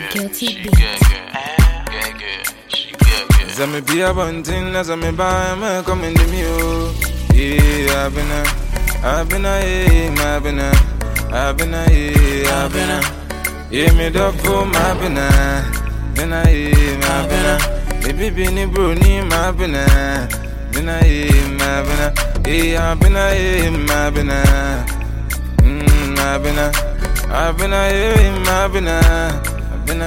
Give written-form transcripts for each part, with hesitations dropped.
Guilty beat. As I may be a bunting, as I may buy, I'm coming to me. Yeah, I've been yeah, me dog for my bina. Baby, Benny Bruni, my bina. Yeah, I've been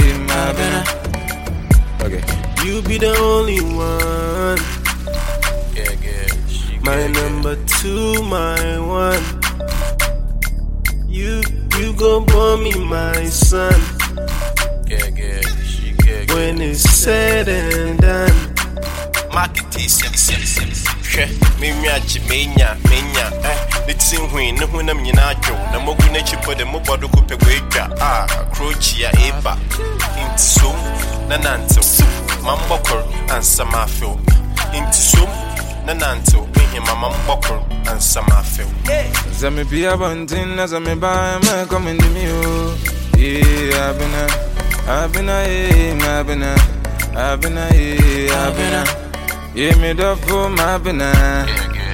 okay. You be the only one. My number two, my one. You gon' born me my son. When it's said and done. Menya, it's in when no one am Yanajo, the Mogunachi for the Mobado Kupeweka, Crochia Eba, into so, Nananto, Mambokor, and Samafil, into so, Nananto, in my Mambokor, and Samafil. As I may be a bunting, as I may buy, I'm coming to me. Yeah, I've been yeah, me dog for my bina.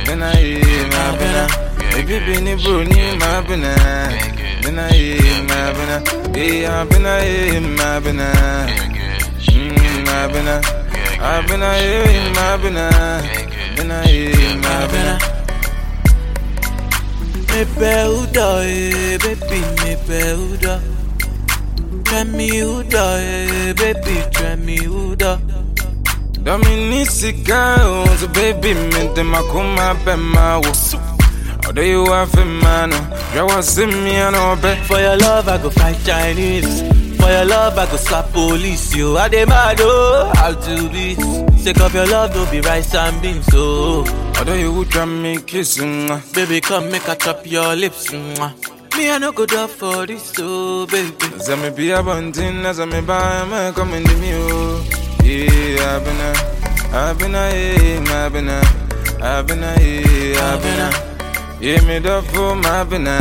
Baby, Benny Bruni, my bina. Yeah, Me peuda, baby, me peuda. Try me uda, baby, try me uda. Dominica, so baby, me de makuma pema wo. Odo you have a man, you was in me and obey. For your love, I go fight Chinese. For your love, I go slap police. You are the mad, oh, I'll do this. Sick of your love, don't be rice and beans, so. Odo you would try me kissing. Baby, come make a chop your lips. Me, I no go down for this, so baby. As I may be a bunting, as I may buy, I'm coming to me. Yeah, I've been yeah, me dog for my bina.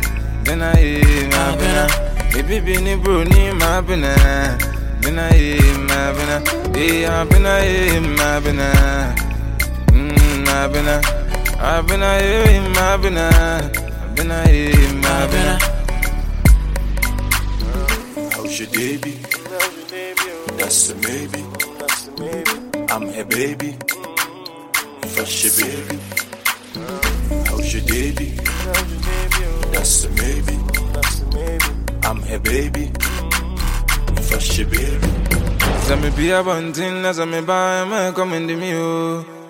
Baby, Benny Bruni, my bina. Yeah, How's your baby? That's a maybe. I'm her baby. Fuss your baby. How's your baby? That's a maybe. I'm her baby. Fuss your baby. as I may be a bunting, as I may buy, I'm coming to me.